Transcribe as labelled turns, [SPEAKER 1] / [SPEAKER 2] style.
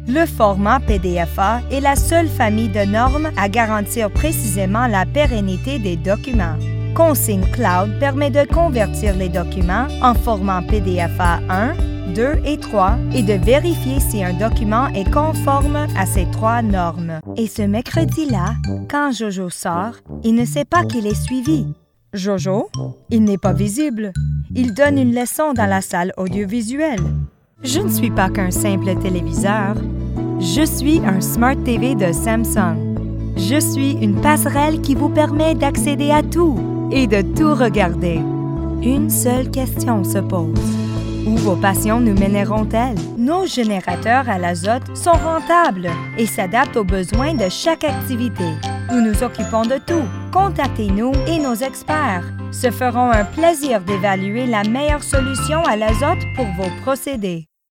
[SPEAKER 1] Le format PDFA est la seule famille de normes à garantir précisément la pérennité des documents. Consigne Cloud permet de convertir les documents en format PDFA 1, 2 et 3 et de vérifier si un document est conforme à ces 3 normes. Et ce mercredi-là, quand Jojo sort, il ne sait pas qu'il est suivi. Jojo, il n'est pas visible. Il donne une leçon dans la salle audiovisuelle. Je ne suis pas qu'un simple téléviseur. Je suis un Smart TV de Samsung. Je suis une passerelle qui vous permet d'accéder à tout et de tout regarder. Une seule question se pose. Où vos passions nous mèneront-elles? Nos générateurs à l'azote sont rentables et s'adaptent aux besoins de chaque activité. Nous nous occupons de tout. Contactez-nous et nos experts se feront un plaisir d'évaluer la meilleure solution à l'azote pour vos procédés.